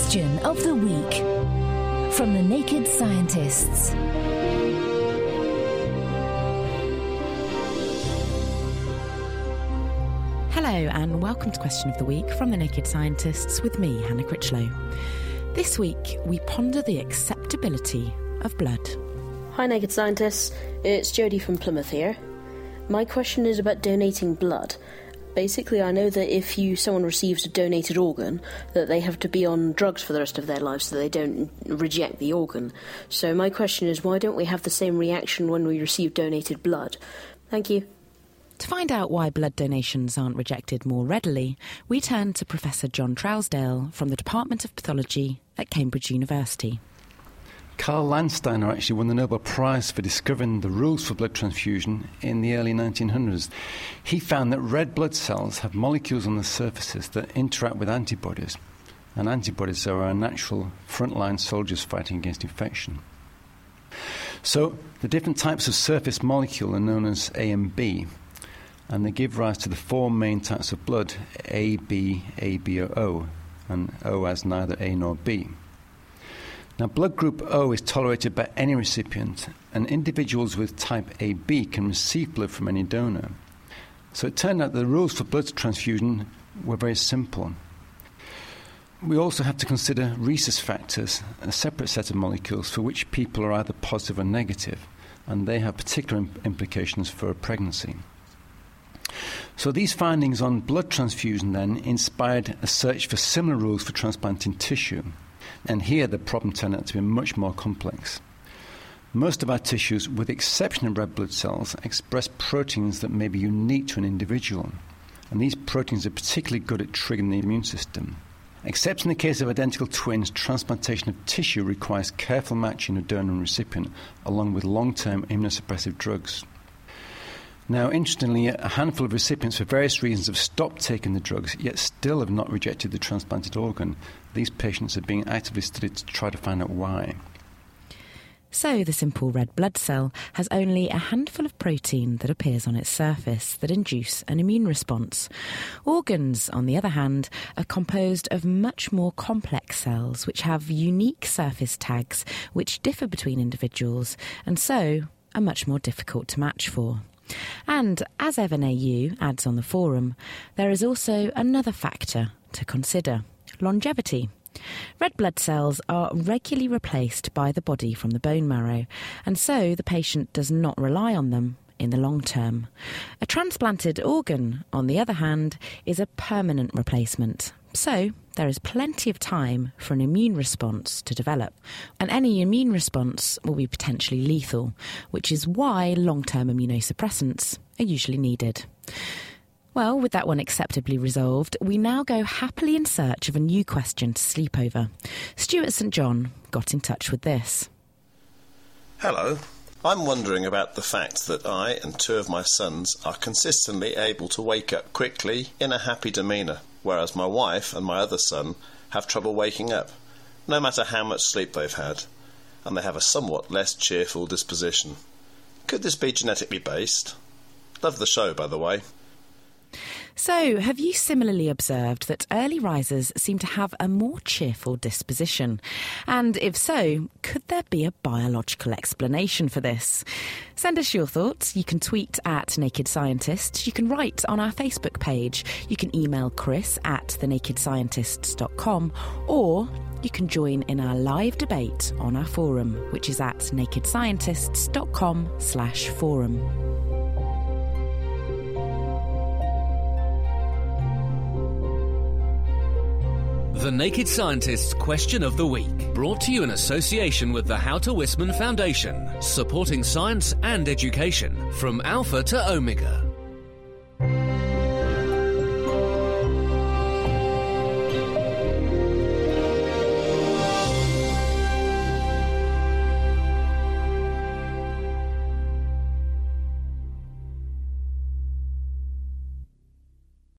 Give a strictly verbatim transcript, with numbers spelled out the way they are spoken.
Question of the week from the Naked Scientists. Hello and welcome to Question of the Week from the Naked Scientists with me, Hannah Critchlow. This week we ponder the acceptability of blood. Hi Naked Scientists, it's Jodie from Plymouth here. My question is about donating blood. Basically, I know that if you someone receives a donated organ, that they have to be on drugs for the rest of their lives so they don't reject the organ. So my question is, why don't we have the same reaction when we receive donated blood? Thank you. To find out why blood donations aren't rejected more readily, we turn to Professor John Trousdale from the Department of Pathology at Cambridge University. Karl Landsteiner actually won the Nobel Prize for discovering the rules for blood transfusion in the early nineteen hundreds. He found that red blood cells have molecules on the surfaces that interact with antibodies, and antibodies are our natural frontline soldiers fighting against infection. So the different types of surface molecule are known as A and B, and they give rise to the four main types of blood, A, B, A, B or O, and O has neither A nor B. Now, blood group O is tolerated by any recipient, and individuals with type A B can receive blood from any donor. So it turned out the rules for blood transfusion were very simple. We also have to consider rhesus factors, a separate set of molecules for which people are either positive or negative, and they have particular imp- implications for a pregnancy. So these findings on blood transfusion then inspired a search for similar rules for transplanting tissue. And here the problem turned out to be much more complex. Most of our tissues, with the exception of red blood cells, express proteins that may be unique to an individual. And these proteins are particularly good at triggering the immune system. Except in the case of identical twins, transplantation of tissue requires careful matching of donor and recipient, along with long-term immunosuppressive drugs. Now, interestingly, a handful of recipients for various reasons have stopped taking the drugs, yet still have not rejected the transplanted organ. These patients are being actively studied to try to find out why. So the simple red blood cell has only a handful of protein that appears on its surface that induce an immune response. Organs, on the other hand, are composed of much more complex cells which have unique surface tags which differ between individuals and so are much more difficult to match for. And, as Evan A U adds on the forum, there is also another factor to consider: longevity. Red blood cells are regularly replaced by the body from the bone marrow, and so the patient does not rely on them in the long term. A transplanted organ, on the other hand, is a permanent replacement. So there is plenty of time for an immune response to develop, and any immune response will be potentially lethal, which is why long-term immunosuppressants are usually needed. Well, with that one acceptably resolved, we now go happily in search of a new question to sleep over. Stuart St John got in touch with this. Hello. I'm wondering about the fact that I and two of my sons are consistently able to wake up quickly in a happy demeanour, whereas my wife and my other son have trouble waking up, no matter how much sleep they've had, and they have a somewhat less cheerful disposition. Could this be genetically based? Love the show, by the way. So, have you similarly observed that early risers seem to have a more cheerful disposition? And if so, could there be a biological explanation for this? Send us your thoughts. You can tweet at Naked Scientists. You can write on our Facebook page. You can email Chris at the naked scientists dot com, or you can join in our live debate on our forum, which is at naked scientists dot com slash forum. The Naked Scientists Question of the Week, brought to you in association with the Houter Wissmann Foundation, supporting science and education from Alpha to Omega.